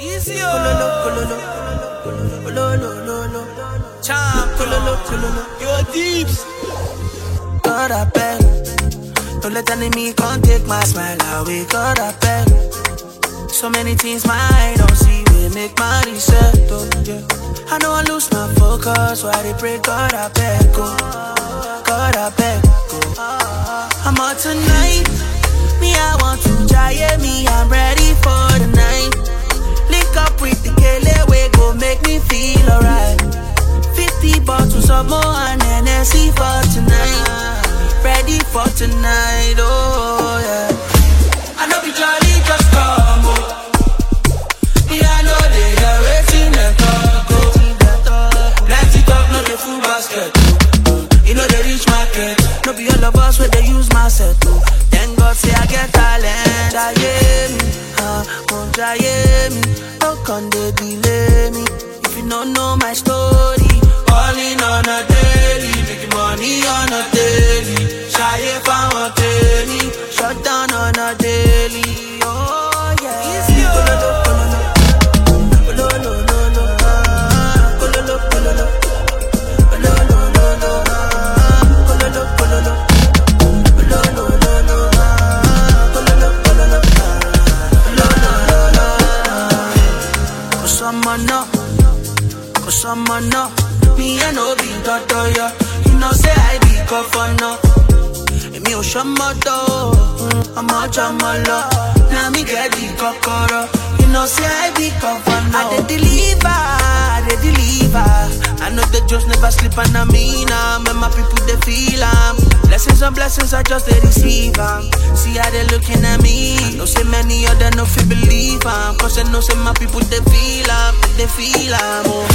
Easy, Kololo, Champ, your deeps. God, I beg. Don't let enemy come take my smile away. God, I beg. So many things my eye don't see. We make my reset, oh, yeah. I know I lose my focus, why they pray. God, I beg, oh. God, I beg, oh. I'm out tonight. Me, I want to try me. I'm ready for the night. Link up with the Kele, we go make me feel alright. 50 bottles of more and NSC for tonight. Ready for tonight, oh yeah. I know be jolly, just come, oh. Me, I know they are waiting and talk, oh. Let's talk, no the full basket, oh. You know they reach market. No be all of us where they use my set, oh. Thank God say I get talent. Jaye me, how can they delay me? If you don't know my story, falling on a daily, making money on a daily. Shy found a daily, shut down on a daily. Oh yeah. Easy, Someone know, me I know be doctor, yeah. You know say I be governor. Me o shamoto, I'm a jamalo. Now me get the kokoro. You know say I be governor. I deliver. I know the jokes never sleep and I mean I'm and my people they feel blessings and blessings I just they receive See how they looking at me. I know say many other no feel believe cause I know say my people they feel oh.